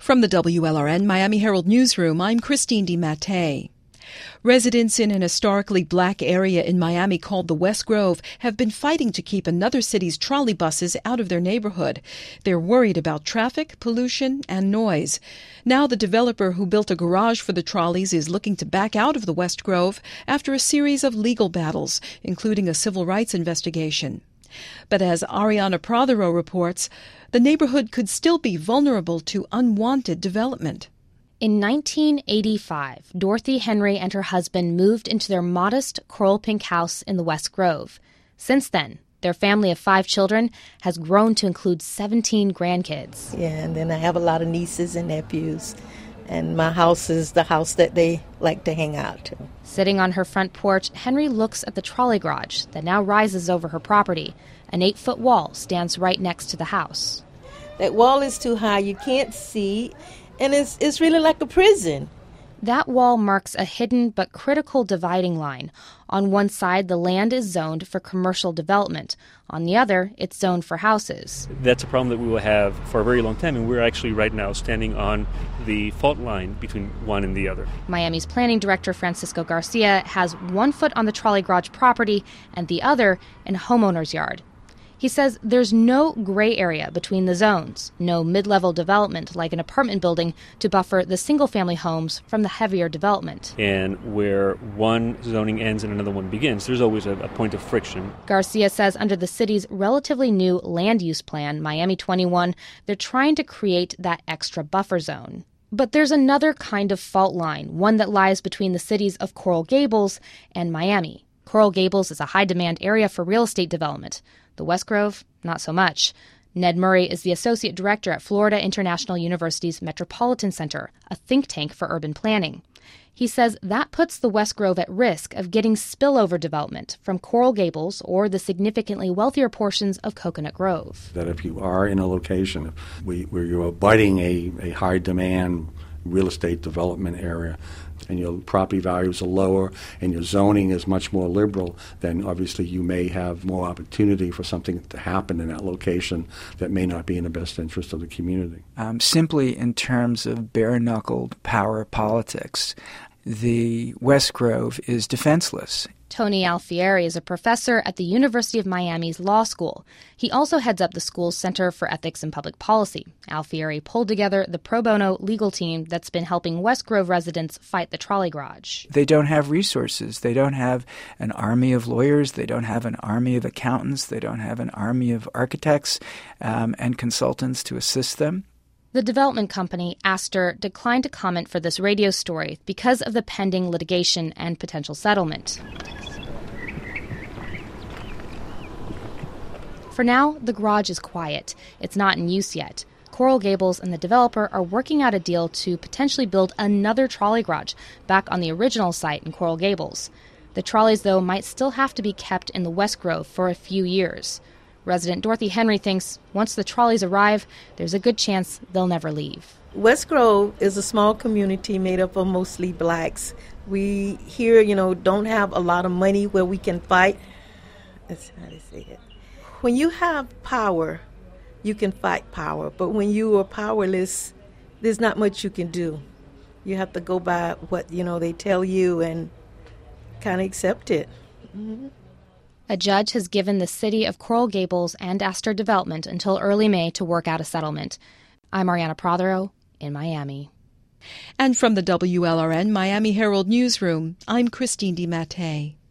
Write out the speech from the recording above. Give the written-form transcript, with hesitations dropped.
From the WLRN Miami Herald Newsroom, I'm Christine DiMattei. Residents in an historically black area in Miami called the West Grove have been fighting to keep another city's trolley buses out of their neighborhood. They're worried about traffic, pollution, and noise. Now the developer who built a garage for the trolleys is looking to back out of the West Grove after a series of legal battles, including a civil rights investigation. But as Ariana Prothero reports, the neighborhood could still be vulnerable to unwanted development. In 1985, Dorothy Henry and her husband moved into their modest coral pink house in the West Grove. Since then, their family of 5 children has grown to include 17 grandkids. Yeah, and then I have a lot of nieces and nephews. And my house is the house that they like to hang out to. Sitting on her front porch, Henry looks at the trolley garage that now rises over her property. An 8-foot wall stands right next to the house. That wall is too high, you can't see, and it's really like a prison. That wall marks a hidden but critical dividing line. On one side, the land is zoned for commercial development. On the other, it's zoned for houses. That's a problem that we will have for a very long time, and we're actually right now standing on the fault line between one and the other. Miami's planning director, Francisco Garcia, has one foot on the trolley garage property and the other in a homeowner's yard. He says there's no gray area between the zones, no mid-level development like an apartment building to buffer the single-family homes from the heavier development. And where one zoning ends and another one begins, there's always a point of friction. Garcia says under the city's relatively new land use plan, Miami 21, they're trying to create that extra buffer zone. But there's another kind of fault line, one that lies between the cities of Coral Gables and Miami. Coral Gables is a high-demand area for real estate development. The West Grove, not so much. Ned Murray is the associate director at Florida International University's Metropolitan Center, a think tank for urban planning. He says that puts the West Grove at risk of getting spillover development from Coral Gables or the significantly wealthier portions of Coconut Grove. That if you are in a location where you're abutting a high-demand real estate development area, and your property values are lower and your zoning is much more liberal, then obviously you may have more opportunity for something to happen in that location that may not be in the best interest of the community. Simply in terms of bare-knuckled power politics, the West Grove is defenseless. Tony Alfieri is a professor at the University of Miami's Law School. He also heads up the school's Center for Ethics and Public Policy. Alfieri pulled together the pro bono legal team that's been helping West Grove residents fight the trolley garage. They don't have resources. They don't have an army of lawyers. They don't have an army of accountants. They don't have an army of architects and consultants to assist them. The development company, Astor, declined to comment for this radio story because of the pending litigation and potential settlement. For now, the garage is quiet. It's not in use yet. Coral Gables and the developer are working out a deal to potentially build another trolley garage back on the original site in Coral Gables. The trolleys, though, might still have to be kept in the West Grove for a few years. Resident Dorothy Henry thinks once the trolleys arrive, there's a good chance they'll never leave. West Grove is a small community made up of mostly blacks. We here, don't have a lot of money where we can fight. That's how to say it. When you have power, you can fight power. But when you are powerless, there's not much you can do. You have to go by what, they tell you and kind of accept it. Mm-hmm. A judge has given the city of Coral Gables and Astor Development until early May to work out a settlement. I'm Ariana Prothero in Miami. And from the WLRN Miami Herald Newsroom, I'm Christine DiMattei.